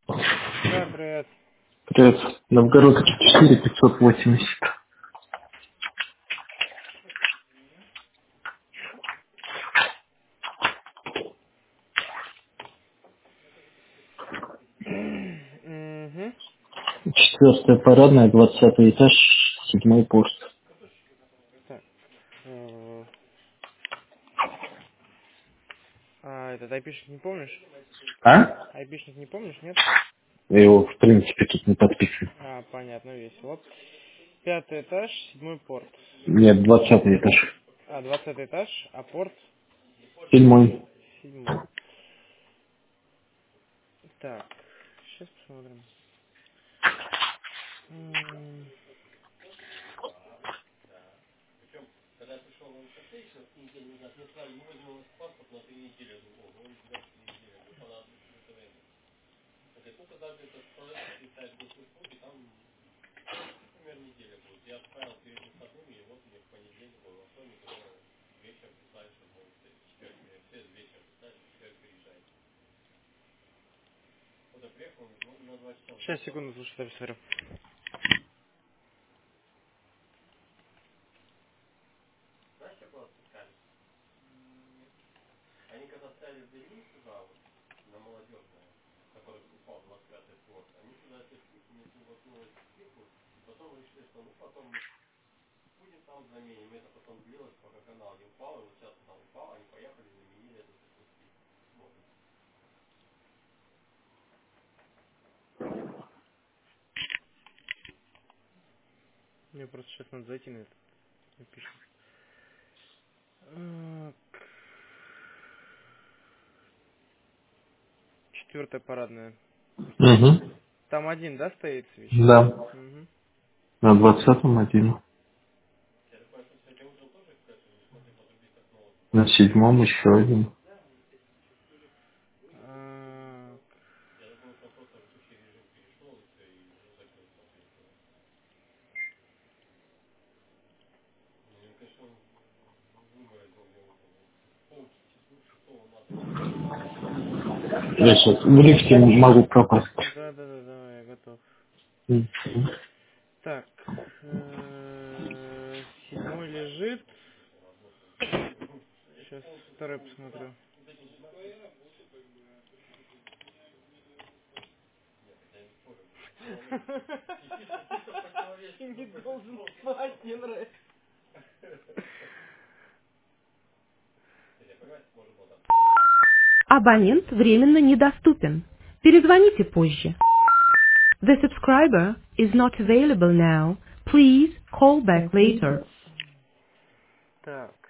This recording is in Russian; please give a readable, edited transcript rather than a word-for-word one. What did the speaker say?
Да, привет. Привет. Новгородский 4 580. Угу. Четвертая парадная, 20 этаж, 7 пост. Так. Этот айпишник не помнишь? А? Айпишник не помнишь, нет? Я его, в принципе, тут не подписан. Понятно, весело. 5-й этаж, 7-й порт. Нет, 20 этаж. 20-й этаж, а порт 7. 7-й. Так, сейчас посмотрим. М, Сейчас, секунду, слушай, я посмотрю. Мне просто сейчас надо зайти на этот айпишник. 4-я парадная. Угу. Там один, да, стоит свич? Да. Угу. На 20-м один. На 7 еще один. Я сейчас в лифте могу пропасть. Да, я готов. Мгм. Так, 7-й лежит. Сейчас второй посмотрю. Ты не должен спать, мне нравится. Абонент временно недоступен. Перезвоните позже. The subscriber is not available now. Please call back later. Так.